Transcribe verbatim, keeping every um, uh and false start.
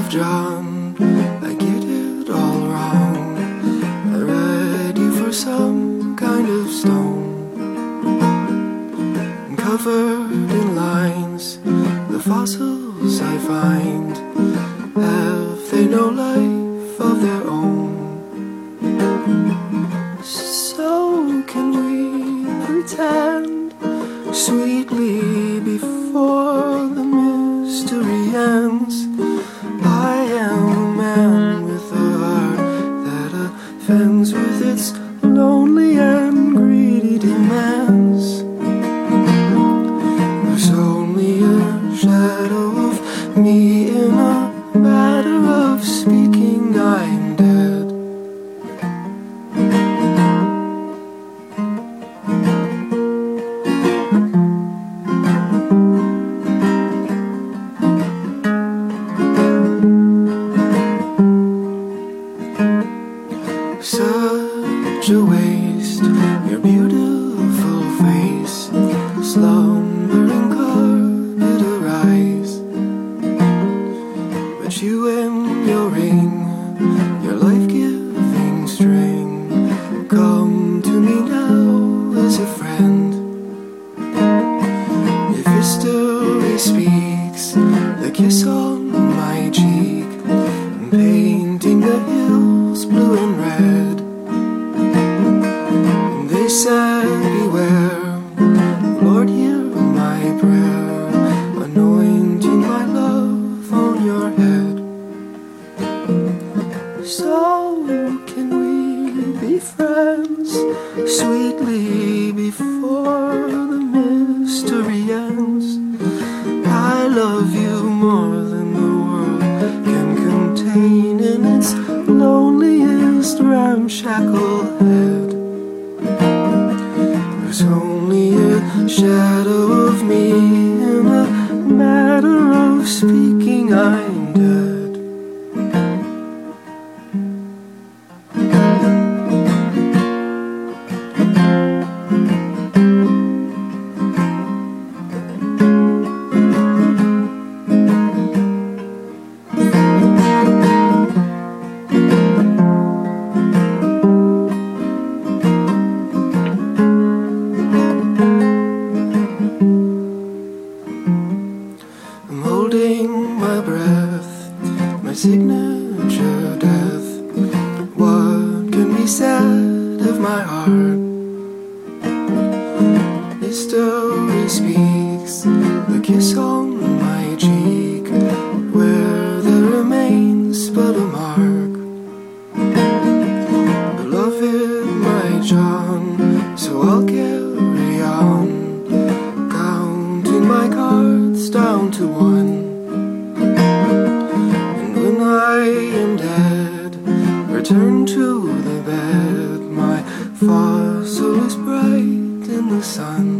of John, I get it all wrong. I read you for some kind of stone, and covered in lines, the fossils I find, have they no life of their own? So can we pretend sweetly before the mystery ends? I am a man with a heart that offends with its lonely and greedy demands. There's only a shadow of me in a matter of speaking. I'm dead. Such a waste, your beautiful face, slumbering carpet arise. But you and your ring, your life-giving string, come to me now as a friend. If history speaks, the kiss on my cheek, painting the hills blue and red. And they said, beware, Lord, hear my prayer, anointing my love on your head. So can we be friends sweetly before the mystery ends? I love you more than the world can contain in its loneliest ramshackle head. There's only a shadow of me in a matter of speaking. I'm dead. I'm holding my breath, my signature death. What can be said of my heart? History speaks, the kiss on my cheek, where there remains but a mark. Beloved, my John, so I'll carry on, counting my cards down to one. And when I am dead, return to the bed, my fossil is bright in the sun.